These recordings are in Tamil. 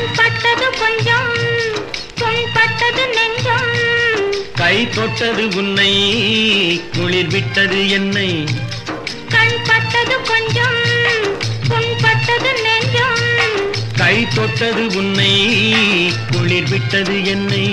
பட்டது கொஞ்சம் புண்பட்டது நெஞ்சம் கை தொட்டது உன்னை குளிர் விட்டது என்னை கண் பட்டது கொஞ்சம் புண்பட்டது நெஞ்சம் கை தொட்டது உன்னை குளிர் விட்டது என்னை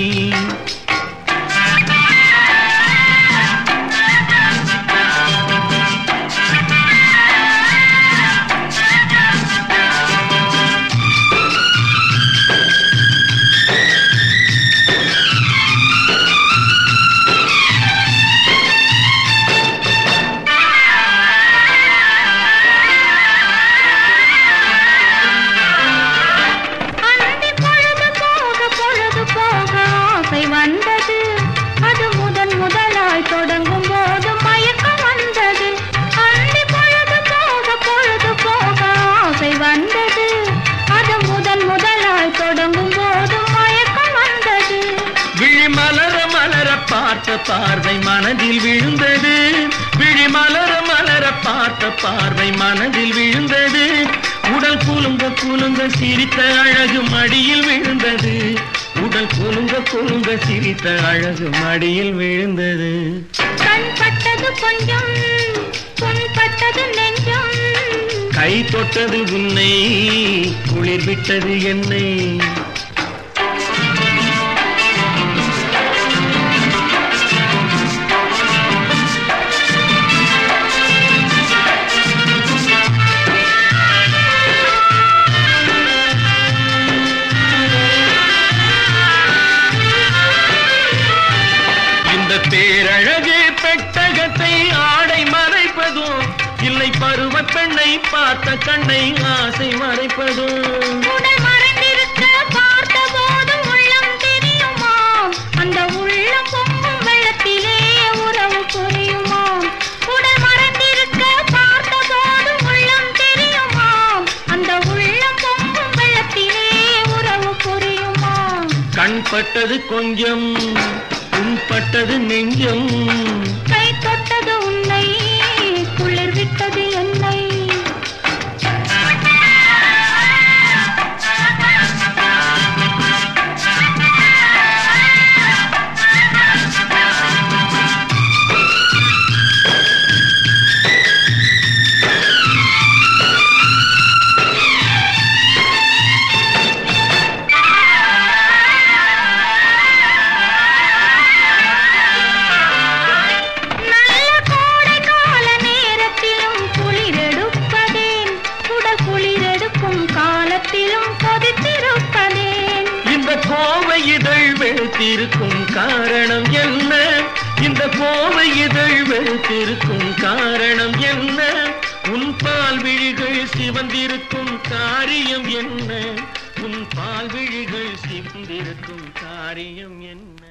தொடங்கும் போது மயக்கம் வந்தது அந்தி பொழுது போக பொழுது போக ஆசை வந்தது அது முதலாய் தொடங்கும் போது மயக்கம் வந்தது விழி மலர மலர பார்த்த பார்வை மனதில் விழுந்தது விழி மலர மலர பார்த்த பார்வை மனதில் விழுந்தது உடல் குலுங்க குலுங்க சிரித்த அழகு மடியில் விழுந்தது உடல் குலுங்க குலுங்க சிரித்த அழகு மடியில் விழுந்தது கண் பட்டது கொஞ்சம் புண்பட்டது நெஞ்சம் கை தொட்டது உன்னை குளிர் விட்டது என்னை பேரழகு பெட்டகத்தை ஆடை மறைப்பதோ இல்லை பருவ பெண்ணை பார்த்த கண்ணை ஆசை மறைப்பதோ உடல் மறைந்திருக்க பார்த்த போது உள்ளம் தெரியுமா அந்த உள்ளம் பொங்கும் வெள்ளத்திலே உறவு புரியுமா உடல் மறைந்திருக்க பார்த்த போது உள்ளம் தெரியுமா அந்த உள்ளம் பொங்கும் வெள்ளத்திலே உறவு புரியுமா கண் பட்டது கொஞ்சம் பட்டது நெஞ்சம் கை தொட்டது உன்னை குளிர் விட்டது என்னை கோவை இதழ் வெளுத்திருக்கும் காரணம் என்ன இந்த கோவை இதழ் வெளுத்திருக்கும் காரணம் என்ன உன் பால் விழிகள் சிவந்திருக்கும் காரியம் என்ன உன் பால் விழிகள் சிவந்திருக்கும் காரியம் என்ன